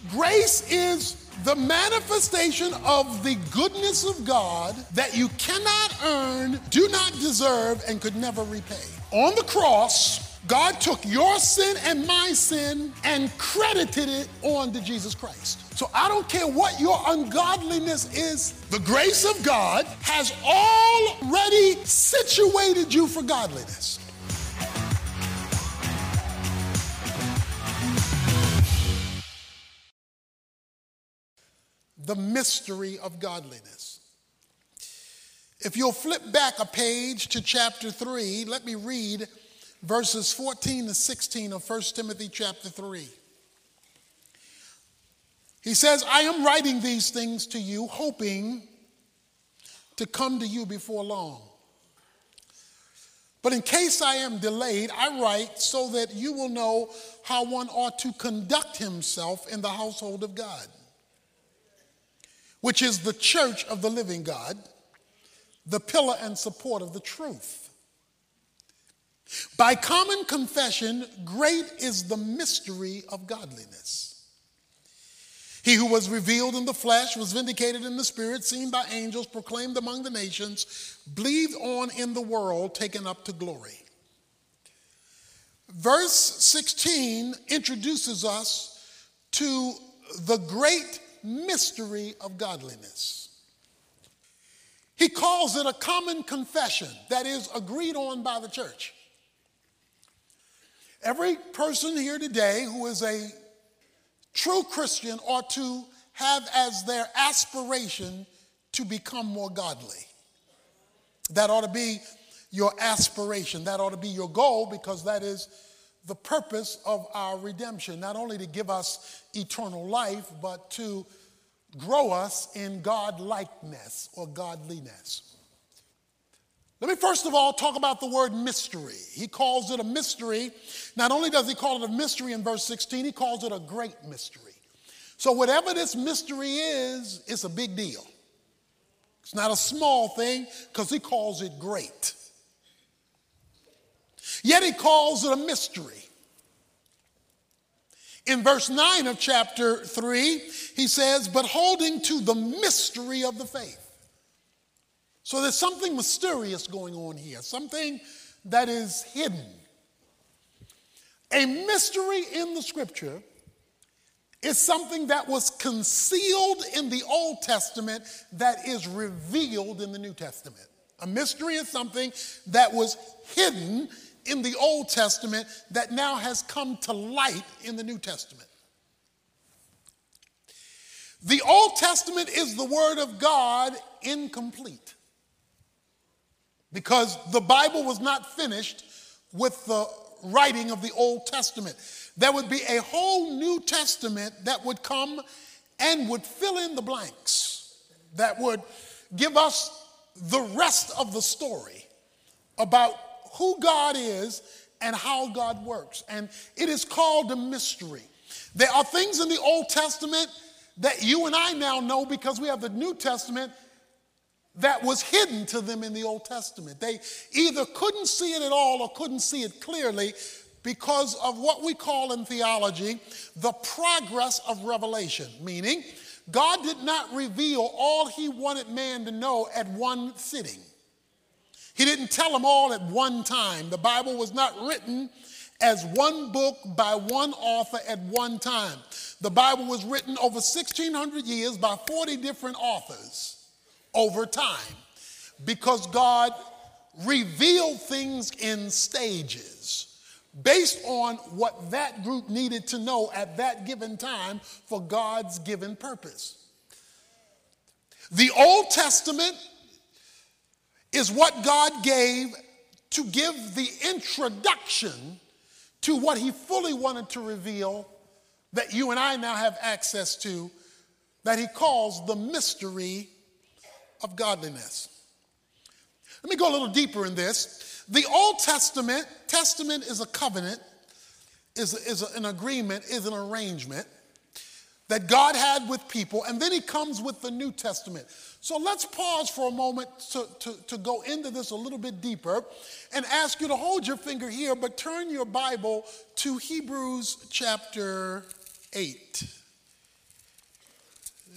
Grace is the manifestation of the goodness of God that you cannot earn, do not deserve, and could never repay. On the cross, God took your sin and my sin and credited it on to Jesus Christ. So I don't care what your ungodliness is, the grace of God has already situated you for godliness. The mystery of godliness. If you'll flip back a page to chapter 3, let me read verses 14 to 16 of 1 Timothy chapter 3. He says, I am writing these things to you, hoping to come to you before long. But in case I am delayed, I write so that you will know how one ought to conduct himself in the household of God, which is the church of the living God, the pillar and support of the truth. By common confession, great is the mystery of godliness. He who was revealed in the flesh, was vindicated in the spirit, seen by angels, proclaimed among the nations, believed on in the world, taken up to glory. Verse 16 introduces us to the great mystery of godliness. He calls it a common confession that is agreed on by the church. Every person here today who is a true Christian ought to have as their aspiration to become more godly. That ought to be your aspiration. That ought to be your goal, because that is the purpose of our redemption. Not only to give us eternal life, but to grow us in God-likeness or godliness. Let me first of all talk about the word mystery. He calls it a mystery. Not only does he call it a mystery in verse 16, he calls it a great mystery. So whatever this mystery is, it's a big deal. It's not a small thing, because he calls it great. Yet he calls it a mystery. In verse 9 of chapter 3, he says, but holding to the mystery of the faith. So there's something mysterious going on here, something that is hidden. A mystery in the scripture is something that was concealed in the Old Testament that is revealed in the New Testament. A mystery is something that was hidden in the Old Testament that now has come to light in the New Testament. The Old Testament is the Word of God incomplete, because the Bible was not finished with the writing of the Old Testament. There would be a whole New Testament that would come and would fill in the blanks, that would give us the rest of the story about who God is and how God works. And it is called a mystery. There are things in the Old Testament that you and I now know because we have the New Testament that was hidden to them in the Old Testament. They either couldn't see it at all or couldn't see it clearly because of what we call in theology the progress of revelation, meaning God did not reveal all he wanted man to know at one sitting. He didn't tell them all at one time. The Bible was not written as one book by one author at one time. The Bible was written over 1,600 years by 40 different authors over time, because God revealed things in stages based on what that group needed to know at that given time for God's given purpose. The Old Testament is what God gave to give the introduction to what he fully wanted to reveal that you and I now have access to, that he calls the mystery of godliness. Let me go a little deeper in this. The Old Testament is a covenant, is an agreement, is an arrangement that God had with people, and then he comes with the New Testament. So let's pause for a moment to go into this a little bit deeper and ask you to hold your finger here, but turn your Bible to Hebrews chapter 8.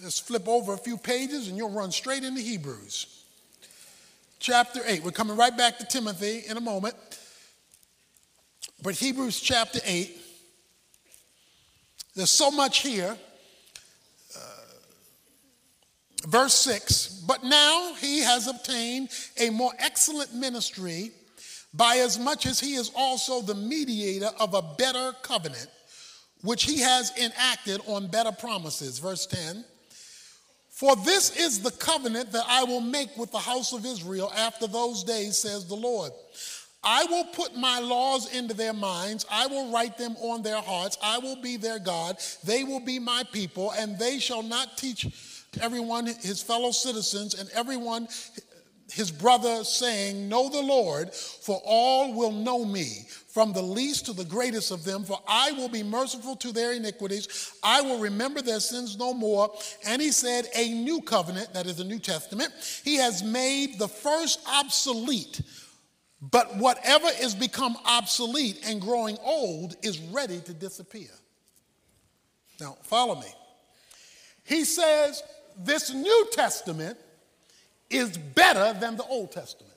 Just flip over a few pages and you'll run straight into Hebrews. Chapter 8. We're coming right back to Timothy in a moment. But Hebrews chapter 8, there's so much here. Verse 6, but now he has obtained a more excellent ministry, by as much as he is also the mediator of a better covenant, which he has enacted on better promises. Verse 10, for this is the covenant that I will make with the house of Israel after those days, says the Lord. I will put my laws into their minds. I will write them on their hearts. I will be their God. They will be my people, and they shall not teach everyone his fellow citizens and everyone his brother, saying, know the Lord, for all will know me, from the least to the greatest of them, for I will be merciful to their iniquities. I will remember their sins no more. And he said, a new covenant, that is the New Testament, he has made the first obsolete. But whatever is become obsolete and growing old is ready to disappear. Now, follow me. He says this New Testament is better than the Old Testament.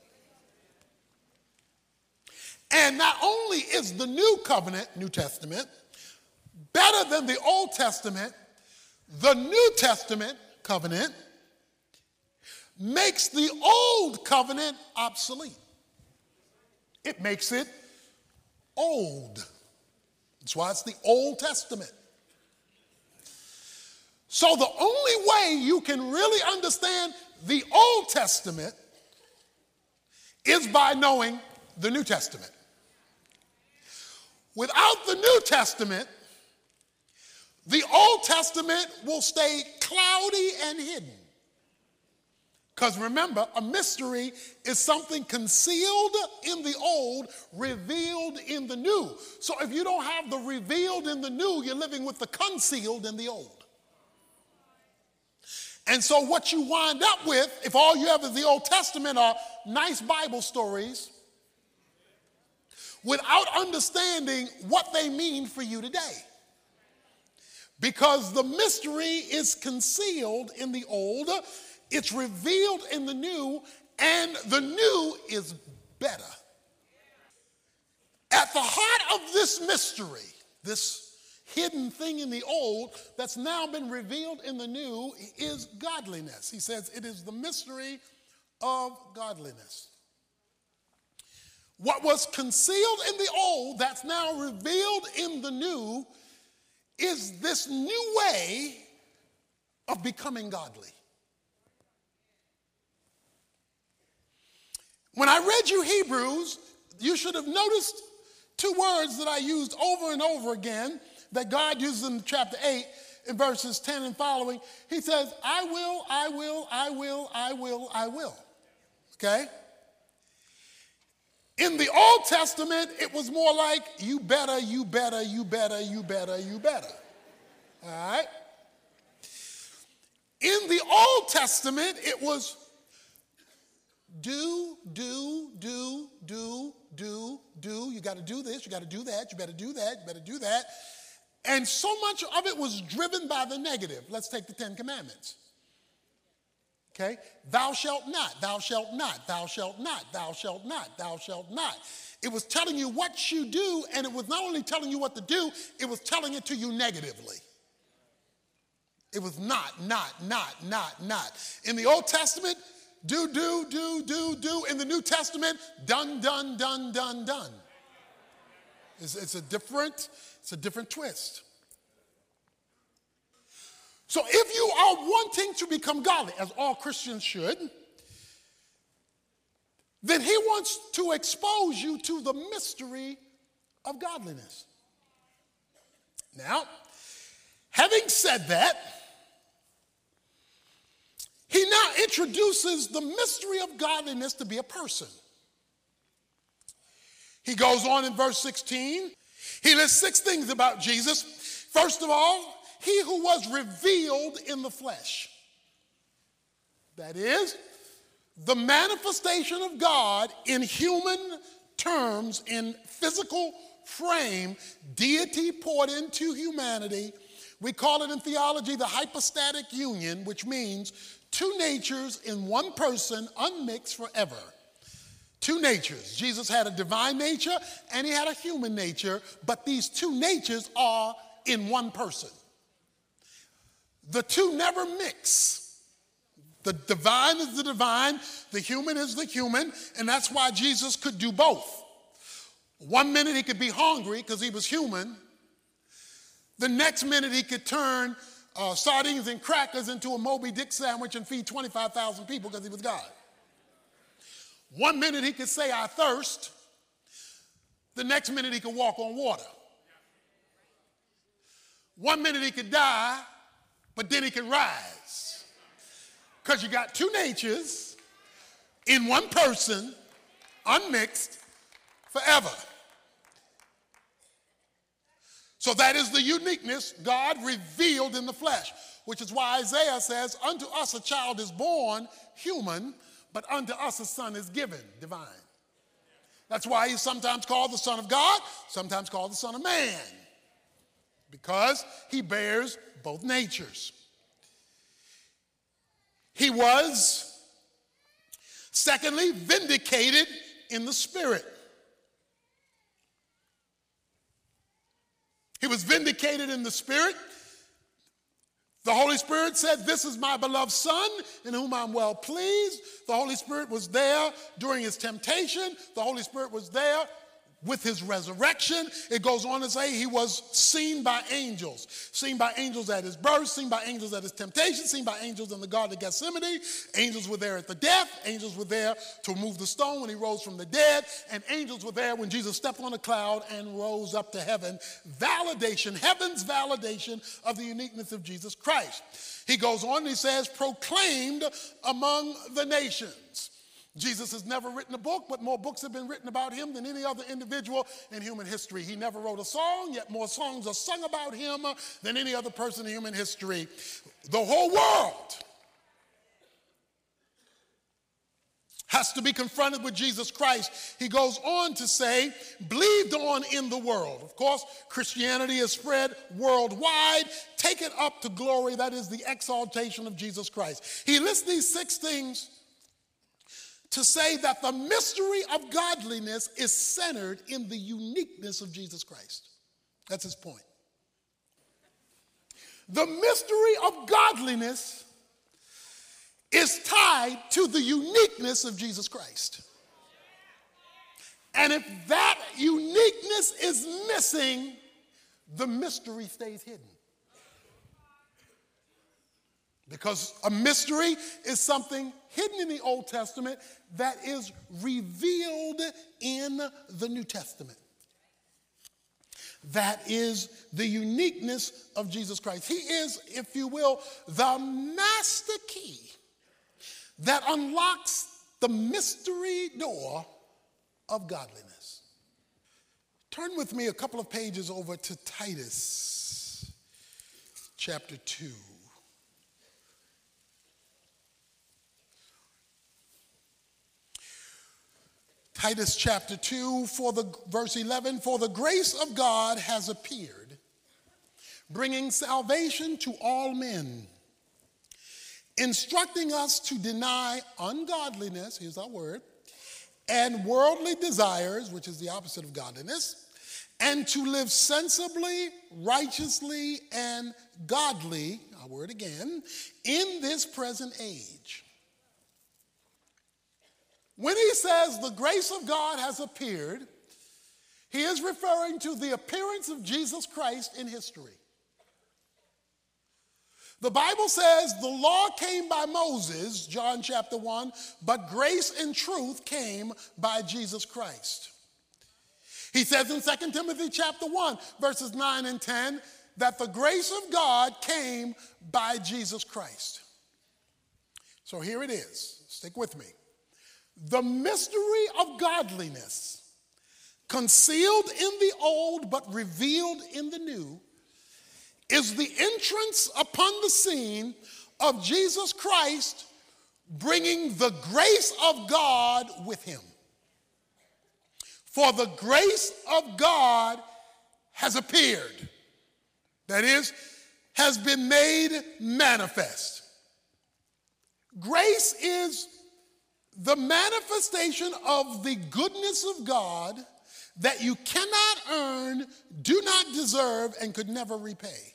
And not only is the New Covenant, New Testament, better than the Old Testament, the New Testament covenant makes the Old Covenant obsolete. It makes it old. That's why it's the Old Testament. So the only way you can really understand the Old Testament is by knowing the New Testament. Without the New Testament, the Old Testament will stay cloudy and hidden. Because remember, a mystery is something concealed in the old, revealed in the new. So if you don't have the revealed in the new, you're living with the concealed in the old. And so what you wind up with, if all you have is the Old Testament, are nice Bible stories without understanding what they mean for you today. Because the mystery is concealed in the old, it's revealed in the new, and the new is better. At the heart of this mystery, this hidden thing in the old that's now been revealed in the new, is godliness. He says it is the mystery of godliness. What was concealed in the old that's now revealed in the new is this new way of becoming godly. When I read you Hebrews, you should have noticed two words that I used over and over again that God uses in chapter 8 in verses 10 and following. He says, I will, I will, I will, I will, I will. Okay? In the Old Testament, it was more like, you better, you better, you better, you better, you better. All right? In the Old Testament, it was do. You got to do this, you got to do that, you better do that, you better do that. And so much of it was driven by the negative. Let's take the 10 Commandments. Okay? Thou shalt not, thou shalt not, thou shalt not, thou shalt not, thou shalt not. It was telling you what you do, and it was not only telling you what to do, it was telling it to you negatively. It was not. In the Old Testament, do. In the New Testament, done. It's a different twist. So if you are wanting to become godly, as all Christians should, then he wants to expose you to the mystery of godliness. Now, having said that, he now introduces the mystery of godliness to be a person. He goes on in verse 16. He lists 6 things about Jesus. First of all, he who was revealed in the flesh. That is, the manifestation of God in human terms, in physical frame, deity poured into humanity We call it in theology the hypostatic union, which means two natures in one person, unmixed forever. Two natures. Jesus had a divine nature and he had a human nature, but these two natures are in one person. The two never mix. The divine is the divine, the human is the human, and that's why Jesus could do both. One minute he could be hungry because he was human. The next minute he could turn sardines and crackers into a Moby Dick sandwich and feed 25,000 people because he was God. One minute he could say, I thirst. The next minute he could walk on water. One minute he could die, but then he could rise. Because you got two natures in one person, unmixed, forever. So that is the uniqueness God revealed in the flesh, which is why Isaiah says, unto us a child is born, human, but unto us a son is given, divine. That's why he's sometimes called the Son of God, sometimes called the Son of Man, because he bears both natures. He was, secondly, vindicated in the Spirit. He was vindicated in the Spirit. The Holy Spirit said, this is my beloved Son in whom I'm well pleased. The Holy Spirit was there during his temptation. The Holy Spirit was there with his resurrection. It goes on to say he was seen by angels. Seen by angels at his birth, seen by angels at his temptation, seen by angels in the Garden of Gethsemane. Angels were there at the death. Angels were there to remove the stone when he rose from the dead. And angels were there when Jesus stepped on a cloud and rose up to heaven. Validation, heaven's validation of the uniqueness of Jesus Christ. He goes on and he says, proclaimed among the nations. Jesus has never written a book, but more books have been written about him than any other individual in human history. He never wrote a song, yet more songs are sung about him than any other person in human history. The whole world has to be confronted with Jesus Christ. He goes on to say, believed on in the world. Of course, Christianity is spread worldwide. Take it up to glory. That is the exaltation of Jesus Christ. He lists these 6 things to say that the mystery of godliness is centered in the uniqueness of Jesus Christ. That's his point. The mystery of godliness is tied to the uniqueness of Jesus Christ. And if that uniqueness is missing, the mystery stays hidden. Because a mystery is something hidden in the Old Testament that is revealed in the New Testament. That is the uniqueness of Jesus Christ. He is, if you will, the master key that unlocks the mystery door of godliness. Turn with me a couple of pages over to Titus chapter 2. Titus chapter 2, verse 11, for the grace of God has appeared, bringing salvation to all men, instructing us to deny ungodliness, here's our word, and worldly desires, which is the opposite of godliness, and to live sensibly, righteously, and godly, our word again, in this present age. When he says the grace of God has appeared, he is referring to the appearance of Jesus Christ in history. The Bible says the law came by Moses, John chapter 1, but grace and truth came by Jesus Christ. He says in 2 Timothy chapter 1, verses 9 and 10, that the grace of God came by Jesus Christ. So here it is. Stick with me. The mystery of godliness, concealed in the old but revealed in the new, is the entrance upon the scene of Jesus Christ bringing the grace of God with him. For the grace of God has appeared. That is, has been made manifest. Grace is the manifestation of the goodness of God that you cannot earn, do not deserve, and could never repay.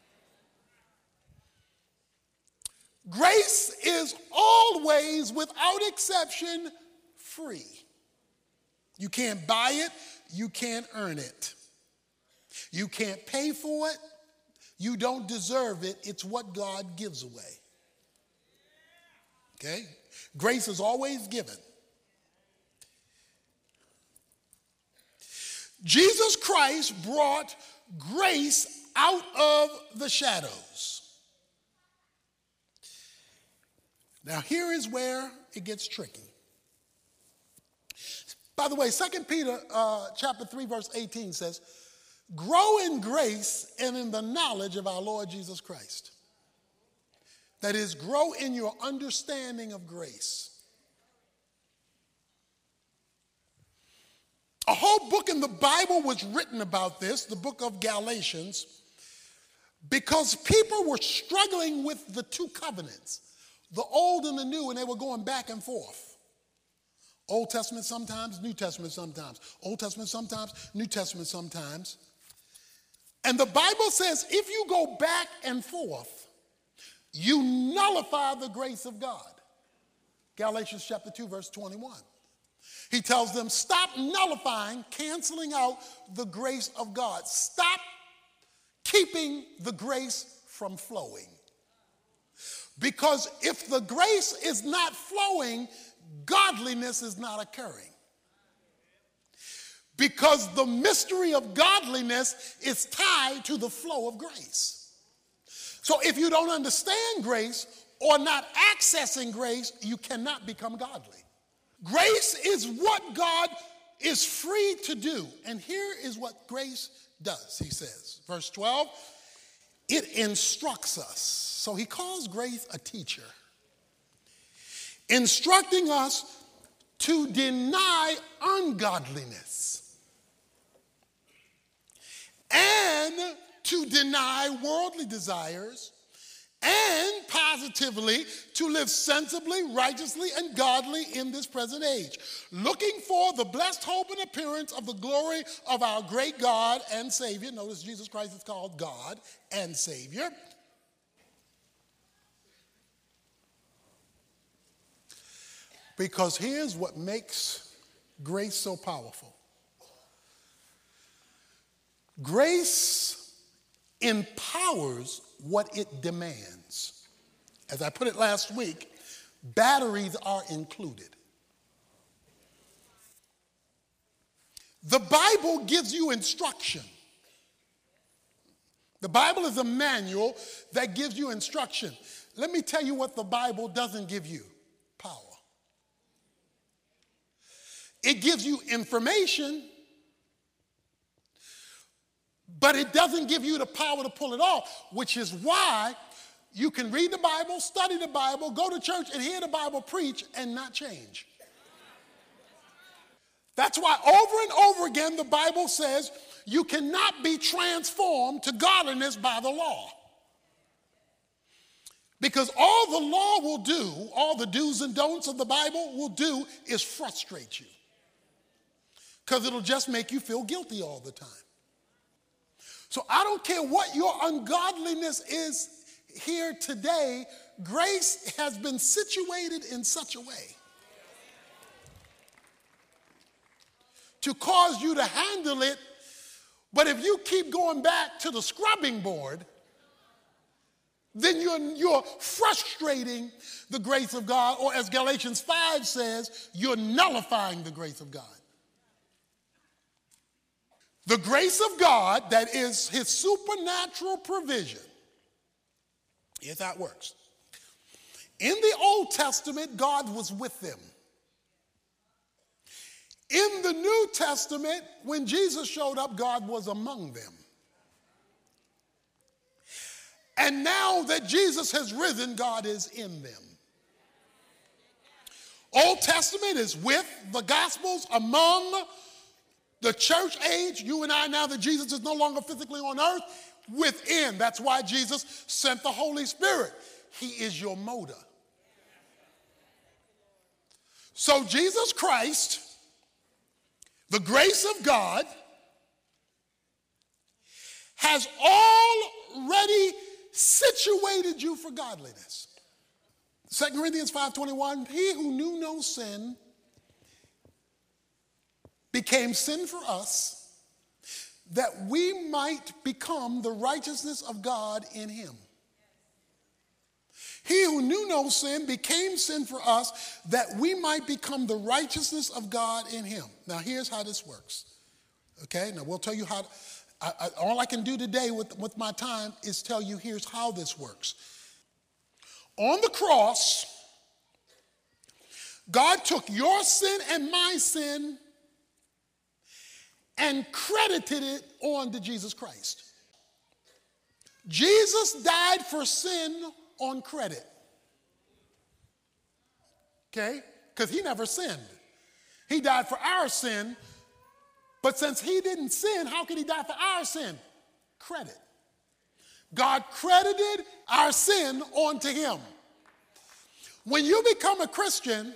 Grace is always, without exception, free. You can't buy it, you can't earn it. You can't pay for it, you don't deserve it, it's what God gives away. Okay? Grace is always given. Jesus Christ brought grace out of the shadows. Now here is where it gets tricky. By the way, 2 Peter chapter 3 verse 18 says, grow in grace and in the knowledge of our Lord Jesus Christ. That is, grow in your understanding of grace. A whole book in the Bible was written about this, the book of Galatians, because people were struggling with the two covenants, the old and the new, and they were going back and forth. Old Testament sometimes, New Testament sometimes. Old Testament sometimes, New Testament sometimes. And the Bible says if you go back and forth, you nullify the grace of God. Galatians chapter 2, verse 21. He tells them, stop nullifying, canceling out the grace of God. Stop keeping the grace from flowing. Because if the grace is not flowing, godliness is not occurring. Because the mystery of godliness is tied to the flow of grace. So if you don't understand grace or not accessing grace, you cannot become godly. Grace is what God is free to do. And here is what grace does, he says. Verse 12, it instructs us. So he calls grace a teacher, instructing us to deny ungodliness and to deny worldly desires, and positively to live sensibly, righteously, and godly in this present age, looking for the blessed hope and appearance of the glory of our great God and Savior. Notice Jesus Christ is called God and Savior. Because here's what makes grace so powerful. Grace empowers what it demands. As I put it last week, batteries are included. The Bible gives you instruction. The Bible is a manual that gives you instruction. Let me tell you what the Bible doesn't give you: power. It gives you information, but it doesn't give you the power to pull it off, which is why you can read the Bible, study the Bible, go to church and hear the Bible preach and not change. That's why over and over again the Bible says you cannot be transformed to godliness by the law. Because all the law will do, all the do's and don'ts of the Bible will do is frustrate you. Because it'll just make you feel guilty all the time. So I don't care what your ungodliness is here today, grace has been situated in such a way to cause you to handle it. But if you keep going back to the scrubbing board, then you're frustrating the grace of God, or as Galatians 5 says, you're nullifying the grace of God. The grace of God, that is his supernatural provision. Here's how it works. In the Old Testament, God was with them. In the New Testament, when Jesus showed up, God was among them. And now that Jesus has risen, God is in them. Old Testament is with the Gospels, among the church age. You and I, now that Jesus is no longer physically on earth, within. That's why Jesus sent the Holy Spirit. He is your motor. So Jesus Christ, the grace of God, has already situated you for godliness. 2 Corinthians 5:21, he who knew no sin became sin for us, that we might become the righteousness of God in him. He who knew no sin became sin for us, that we might become the righteousness of God in him. Now here's how this works. Okay, now we'll tell you how. All I can do today with my time is tell you here's how this works. On the cross, God took your sin and my sin and credited it on to Jesus Christ. Jesus died for sin on credit. Okay? Because he never sinned. He died for our sin, but since he didn't sin, how could he die for our sin? Credit. God credited our sin onto him. When you become a Christian,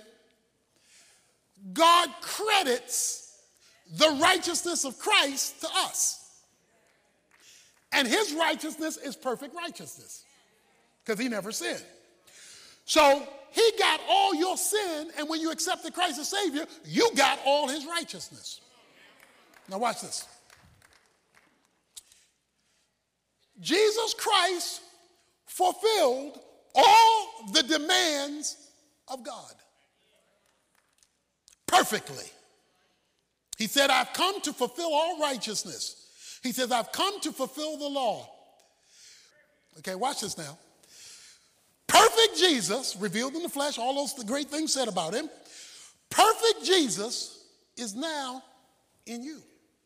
God credits the righteousness of Christ to us. And his righteousness is perfect righteousness because he never sinned. So he got all your sin, and when you accepted Christ as Savior, you got all his righteousness. Now watch this. Jesus Christ fulfilled all the demands of God perfectly. He said, I've come to fulfill all righteousness. He says, I've come to fulfill the law. Okay, watch this now. Perfect Jesus, revealed in the flesh, all those great things said about him. Perfect Jesus is now in you.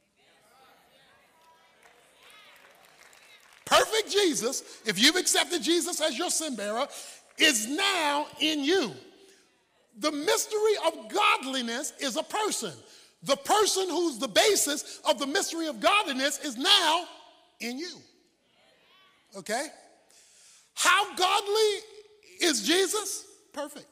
Perfect Jesus, if you've accepted Jesus as your sin bearer, is now in you. The mystery of godliness is a person. The person who's the basis of the mystery of godliness is now in you. Okay? How godly is Jesus? Perfect.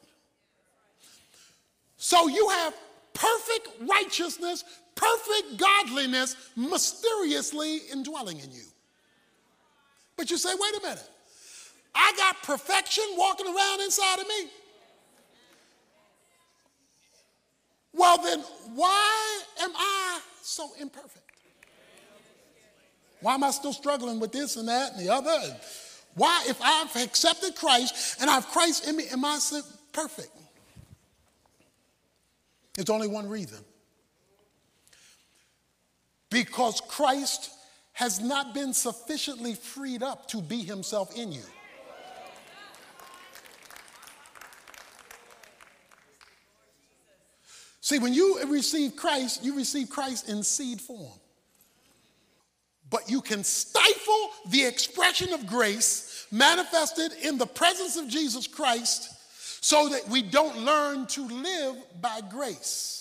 So you have perfect righteousness, perfect godliness mysteriously indwelling in you. But you say, wait a minute. I got perfection walking around inside of me. Well, then why am I so imperfect? Why am I still struggling with this and that and the other? And why, if I've accepted Christ and I have Christ in me, am I so perfect? There's only one reason. Because Christ has not been sufficiently freed up to be himself in you. See, when you receive Christ in seed form. But you can stifle the expression of grace manifested in the presence of Jesus Christ so that we don't learn to live by grace.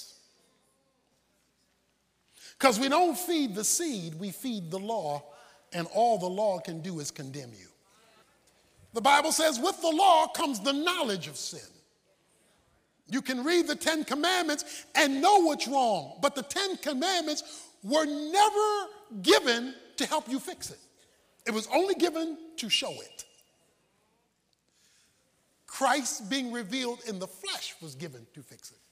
Because we don't feed the seed, we feed the law, and all the law can do is condemn you. The Bible says with the law comes the knowledge of sin. You can read the 10 Commandments and know what's wrong, but the 10 Commandments were never given to help you fix it. It was only given to show it. Christ being revealed in the flesh was given to fix it.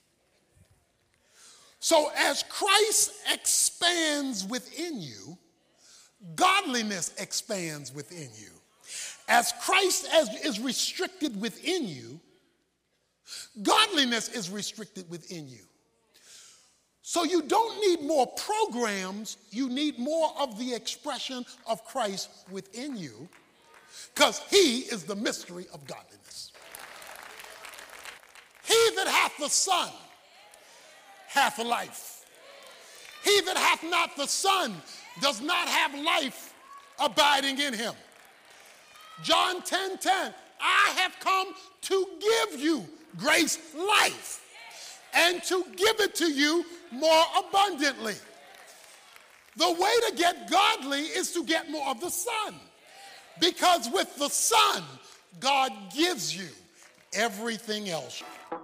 So as Christ expands within you, godliness expands within you. As Christ is restricted within you, godliness is restricted within you. So you don't need more programs, you need more of the expression of Christ within you, because he is the mystery of godliness. He that hath the Son hath life. He that hath not the Son does not have life abiding in him. John 10:10, I have come to give you grace, life, and to give it to you more abundantly. The way to get godly is to get more of the Son. Because with the Son, God gives you everything else.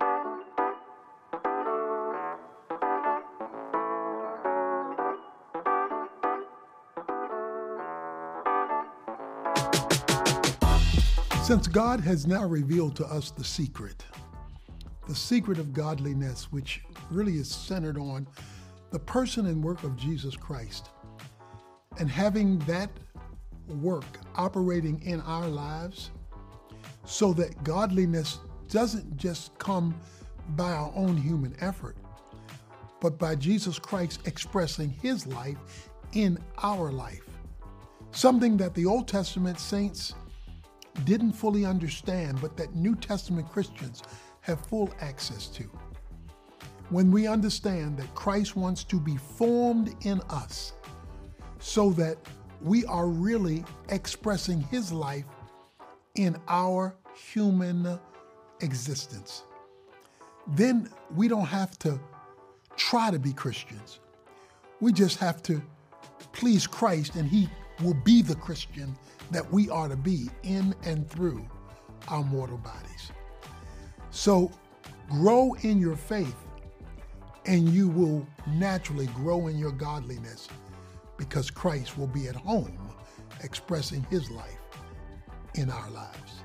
Since God has now revealed to us the secret of godliness, which really is centered on the person and work of Jesus Christ, and having that work operating in our lives so that godliness doesn't just come by our own human effort, but by Jesus Christ expressing his life in our life. Something that the Old Testament saints didn't fully understand, but that New Testament Christians have full access to. When we understand that Christ wants to be formed in us so that we are really expressing his life in our human existence, then we don't have to try to be Christians. We just have to please Christ, and he will be the Christian that we are to be in and through our mortal bodies. So grow in your faith, and you will naturally grow in your godliness, because Christ will be at home expressing his life in our lives.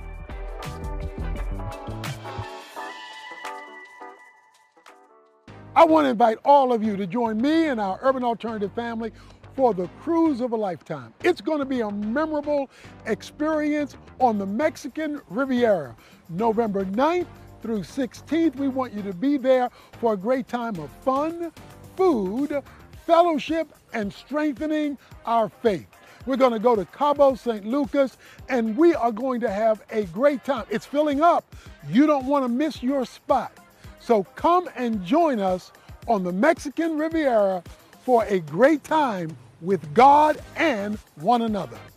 I want to invite all of you to join me and our Urban Alternative family for the cruise of a lifetime. It's going to be a memorable experience on the Mexican Riviera, November 9th through 16th. We want you to be there for a great time of fun, food, fellowship, and strengthening our faith. We're going to go to Cabo San Lucas, and we are going to have a great time. It's filling up. You don't want to miss your spot. So come and join us on the Mexican Riviera for a great time with God and one another.